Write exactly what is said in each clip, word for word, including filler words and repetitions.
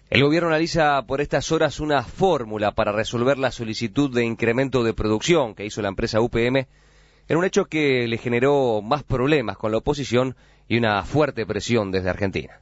El gobierno analiza por estas horas una fórmula para resolver la solicitud de incremento de producción que hizo la empresa U P M, en un hecho que le generó más problemas con la oposición y una fuerte presión desde Argentina.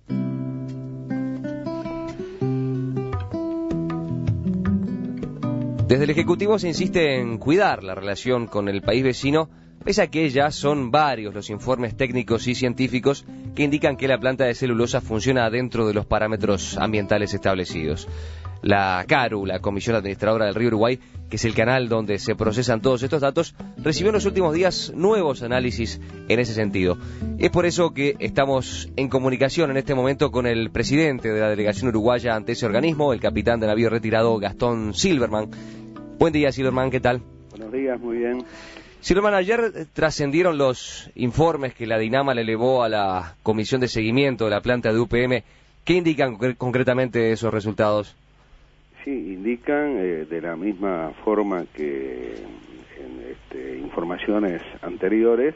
Desde el Ejecutivo se insiste en cuidar la relación con el país vecino, pese a que ya son varios los informes técnicos y científicos que indican que la planta de celulosa funciona dentro de los parámetros ambientales establecidos. La CARU, la Comisión Administradora del Río Uruguay, que es el canal donde se procesan todos estos datos, recibió en los últimos días nuevos análisis en ese sentido. Es por eso que estamos en comunicación en este momento con el presidente de la delegación uruguaya ante ese organismo, el capitán de navío retirado Gastón Silverman. Buen día, Silverman, ¿qué tal? Buenos días, muy bien. Silverman, ayer trascendieron los informes que la Dinama le elevó a la Comisión de Seguimiento de la planta de U P M. ¿Qué indican concretamente esos resultados? Sí, indican eh, de la misma forma que en este, informaciones anteriores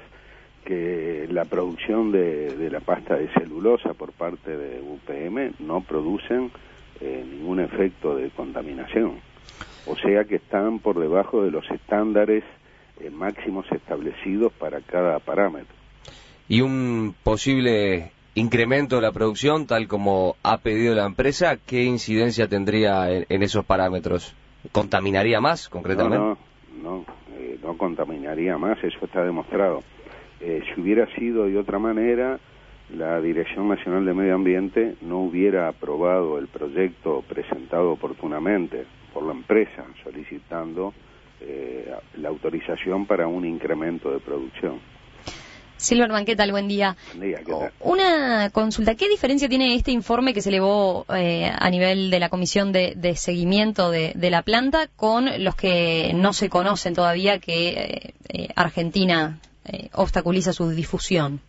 que la producción de, de la pasta de celulosa por parte de U P M no producen eh, ningún efecto de contaminación. O sea que están por debajo de los estándares eh, máximos establecidos para cada parámetro. ¿Y un posible incremento de la producción, tal como ha pedido la empresa, qué incidencia tendría en, en esos parámetros? ¿Contaminaría más, concretamente? No, no, no, eh, no contaminaría más, eso está demostrado. Eh, si hubiera sido de otra manera, la Dirección Nacional de Medio Ambiente no hubiera aprobado el proyecto presentado oportunamente por la empresa, solicitando eh, la autorización para un incremento de producción. Silverman, ¿qué tal? Buen día. Buen día, ¿qué tal? Una consulta, ¿qué diferencia tiene este informe que se elevó eh, a nivel de la Comisión de, de Seguimiento de, de la planta con los que no se conocen todavía que eh, eh, Argentina eh, obstaculiza su difusión?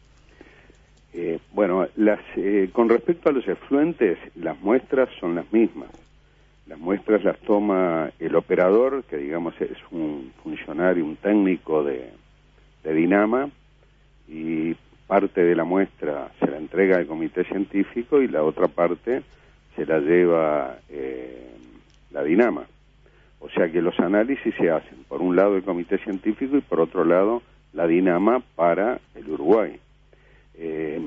Eh, bueno, las, eh, con respecto a los efluentes, las muestras son las mismas. Las muestras las toma el operador, que digamos es un funcionario, un técnico de, de Dinama, y parte de la muestra se la entrega al comité científico y la otra parte se la lleva eh, la Dinama. O sea que los análisis se hacen, por un lado el comité científico y por otro lado la Dinama para el Uruguay. Eh,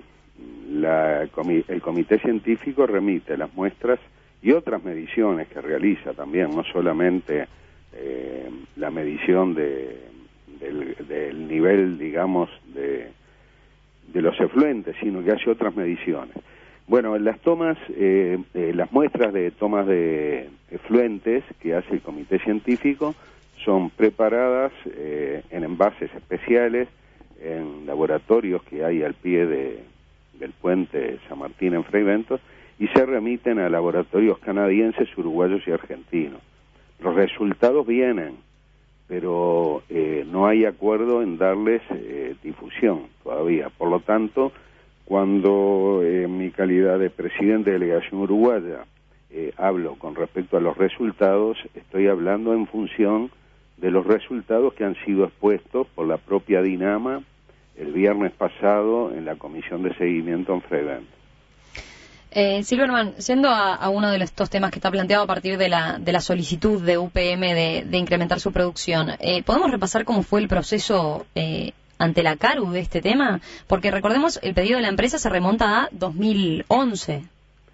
la, el comité científico remite las muestras y otras mediciones que realiza también, no solamente eh, la medición de, del, del nivel, digamos, de, de los efluentes, sino que hace otras mediciones. Bueno, las tomas, eh, eh, las muestras de tomas de efluentes que hace el comité científico son preparadas eh, en envases especiales, en laboratorios que hay al pie de, del puente San Martín en Fray Bentos, y se remiten a laboratorios canadienses, uruguayos y argentinos. Los resultados vienen, pero eh, no hay acuerdo en darles eh, difusión todavía. Por lo tanto, cuando en eh, mi calidad de presidente de delegación uruguaya eh, hablo con respecto a los resultados, estoy hablando en función de los resultados que han sido expuestos por la propia Dinama el viernes pasado en la Comisión de Seguimiento en Fray Bentos. Eh, Silverman, yendo a, a uno de los, estos temas que está planteado a partir de la, de la solicitud de U P M de, de incrementar su producción, eh, ¿podemos repasar cómo fue el proceso eh, ante la CARU de este tema? Porque recordemos, el pedido de la empresa se remonta a dos mil once.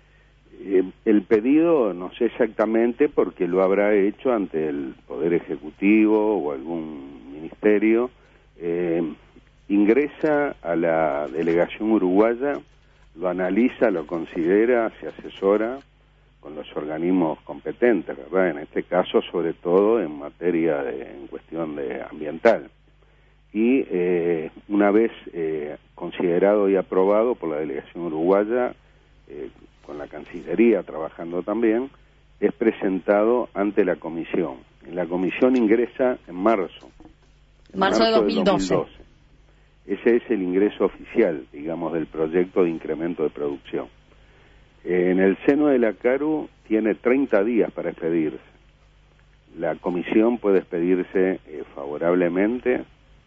Eh, el pedido no sé exactamente porque lo habrá hecho ante el Poder Ejecutivo o algún ministerio. Eh, ingresa a la delegación uruguaya, lo analiza, lo considera, se asesora con los organismos competentes, ¿verdad? En este caso, sobre todo en materia de, en cuestión de ambiental. Y eh, una vez eh, considerado y aprobado por la delegación uruguaya, eh, con la Cancillería trabajando también, es presentado ante la comisión. En la comisión ingresa en marzo. En marzo, marzo de dos mil doce. dos mil doce. Ese es el ingreso oficial, digamos, del proyecto de incremento de producción. Eh, en el seno de la CARU tiene treinta días para expedirse. La comisión puede expedirse eh, favorablemente,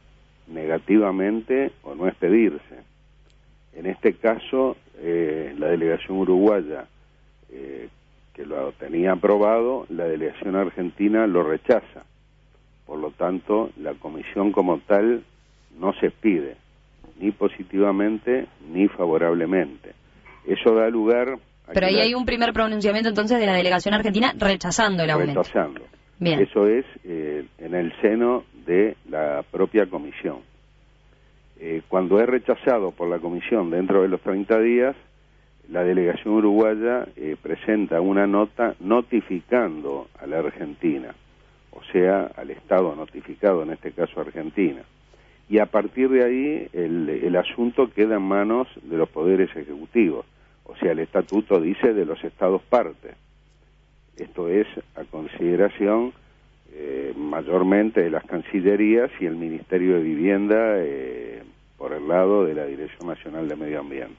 negativamente o no expedirse. En este caso, eh, la delegación uruguaya, eh, lo tenía aprobado, la delegación argentina lo rechaza. Por lo tanto, la comisión como tal no se expide, ni positivamente ni favorablemente. Eso da lugar a... Pero ahí la... hay un primer pronunciamiento entonces de la delegación argentina rechazando el aumento. Rechazando. Bien. Eso es eh, en el seno de la propia comisión. Eh, cuando es rechazado por la comisión dentro de los treinta días, la delegación uruguaya eh, presenta una nota notificando a la Argentina, o sea, al Estado notificado, en este caso Argentina. Y a partir de ahí el, el asunto queda en manos de los poderes ejecutivos, o sea, el estatuto dice de los estados partes. Esto es a consideración eh, mayormente de las cancillerías y el Ministerio de Vivienda eh, por el lado de la Dirección Nacional de Medio Ambiente.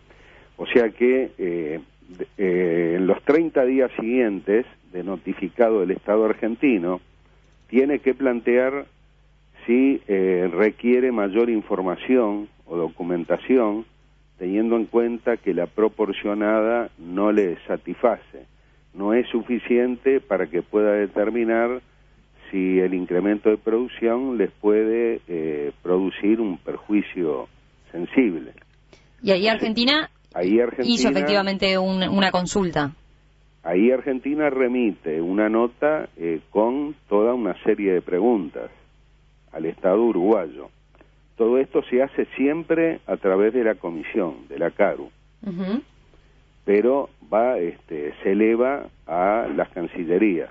O sea que eh, eh, en los treinta días siguientes de notificado el Estado argentino, tiene que plantear si eh, requiere mayor información o documentación, teniendo en cuenta que la proporcionada no le satisface, no es suficiente para que pueda determinar si el incremento de producción les puede eh, producir un perjuicio sensible. Y ahí Argentina, ahí Argentina hizo efectivamente un, una consulta. Ahí Argentina remite una nota eh, con toda una serie de preguntas al Estado uruguayo. Todo esto se hace siempre a través de la comisión, de la CARU, uh-huh. pero va, este, se eleva a las cancillerías.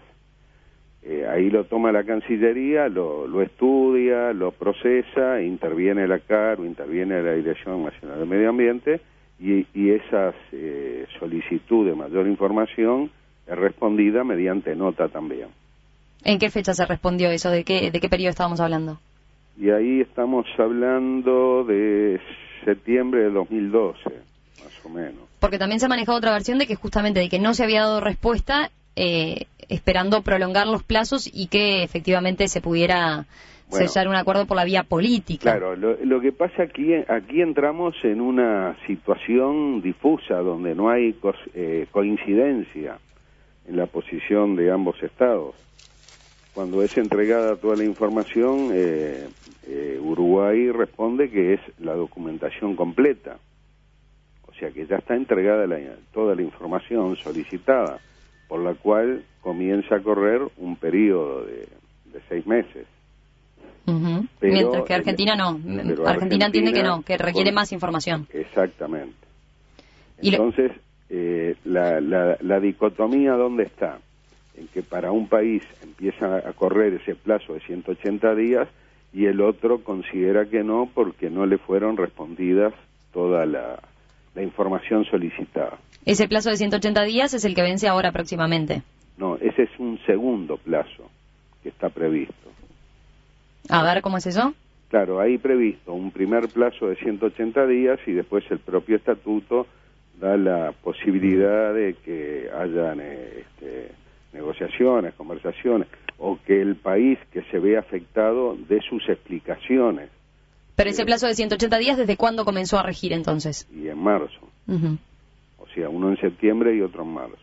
Eh, ahí lo toma la Cancillería, lo, lo estudia, lo procesa, interviene la CARU, interviene la Dirección Nacional de Medio Ambiente, y, y esa eh, solicitud de mayor información es respondida mediante nota también. ¿En qué fecha se respondió eso? ¿De qué, de qué periodo estábamos hablando? Y ahí estamos hablando de septiembre de dos mil doce, más o menos. Porque también se ha manejado otra versión de que justamente de que no se había dado respuesta, eh, esperando prolongar los plazos y que efectivamente se pudiera bueno, sellar un acuerdo por la vía política. Claro, lo, lo que pasa aquí, aquí entramos en una situación difusa donde no hay co eh, coincidencia en la posición de ambos estados. Cuando es entregada toda la información, eh, eh, Uruguay responde que es la documentación completa. O sea que ya está entregada la, toda la información solicitada, por la cual comienza a correr un periodo de, de seis meses. Uh-huh. Pero, mientras que Argentina no, Argentina, Argentina entiende que no, que requiere con, más información. Exactamente. Entonces, eh, la, la, la dicotomía, ¿dónde está? En que para un país empieza a correr ese plazo de ciento ochenta días y el otro considera que no porque no le fueron respondidas toda la, la información solicitada. ¿Ese plazo de ciento ochenta días es el que vence ahora próximamente? No, ese es un segundo plazo que está previsto. A ver, ¿cómo es eso? Claro, hay previsto un primer plazo de ciento ochenta días y después el propio estatuto da la posibilidad de que hayan este, negociaciones, conversaciones, o que el país que se ve afectado dé sus explicaciones. Pero ese plazo de ciento ochenta días, ¿desde cuándo comenzó a regir entonces? Y en marzo. Uh-huh. O sea, uno en septiembre y otro en marzo.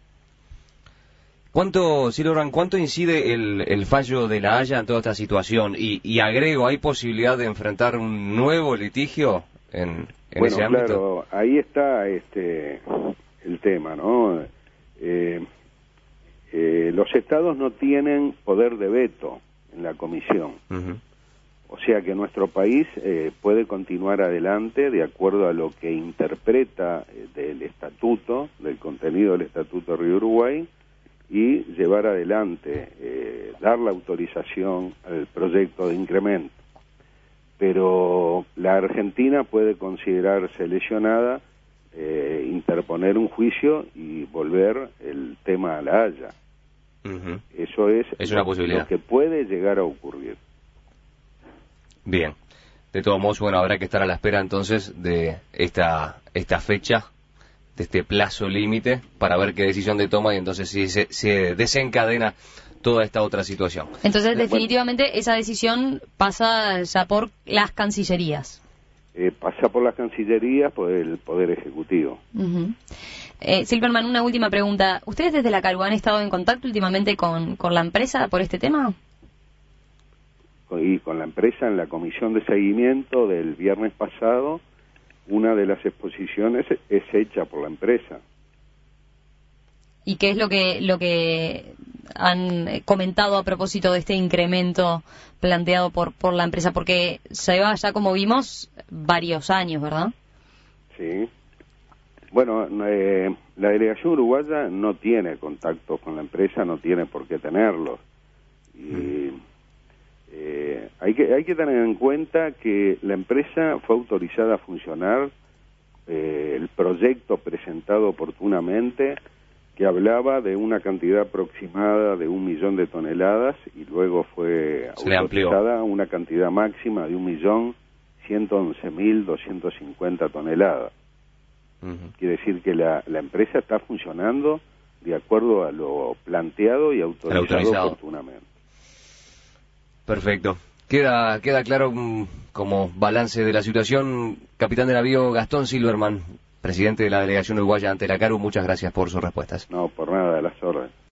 ¿Cuánto, Silorban, cuánto incide el, el fallo de La Haya en toda esta situación? Y, y agrego, ¿hay posibilidad de enfrentar un nuevo litigio en, en bueno, ese ámbito? Claro, ahí está este el tema, ¿no? Eh, eh, los estados no tienen poder de veto en la comisión. Uh-huh. O sea que nuestro país eh, puede continuar adelante de acuerdo a lo que interpreta eh, del estatuto, del contenido del Estatuto de Río Uruguay, y llevar adelante, eh, dar la autorización al proyecto de incremento. Pero la Argentina puede considerarse lesionada, eh, interponer un juicio y volver el tema a La Haya. Uh-huh. Eso es, es una posibilidad. Lo que puede llegar a ocurrir. Bien. De todos modos, bueno, habrá que estar a la espera entonces de esta esta fecha, de este plazo límite, para ver qué decisión de toma y entonces si se, se desencadena toda esta otra situación. Entonces, definitivamente, bueno, esa decisión pasa ya por las cancillerías. eh, pasa por las cancillerías, por el Poder Ejecutivo. Uh-huh. eh, Silverman, una última pregunta. ¿Ustedes desde la CARU han estado en contacto últimamente con, con la empresa por este tema? Y con la empresa en la comisión de seguimiento del viernes pasado, una de las exposiciones es hecha por la empresa. ¿Y qué es lo que lo que han comentado a propósito de este incremento planteado por por la empresa? Porque se va ya, como vimos, varios años, ¿verdad? Sí. Bueno, eh, la delegación uruguaya no tiene contactos con la empresa, no tiene por qué tenerlos. Y eh, hay que hay que tener en cuenta que la empresa fue autorizada a funcionar, eh, el proyecto presentado oportunamente, que hablaba de una cantidad aproximada de un millón de toneladas, y luego fue Se autorizada una cantidad máxima de un millón ciento once mil doscientos cincuenta toneladas. Uh-huh. Quiere decir que la, la empresa está funcionando de acuerdo a lo planteado y autorizado, autorizado. oportunamente. Perfecto. Queda queda claro um, como balance de la situación. Capitán de navío Gastón Silverman, presidente de la delegación uruguaya ante la CARU, muchas gracias por sus respuestas. No, por nada, de las órdenes.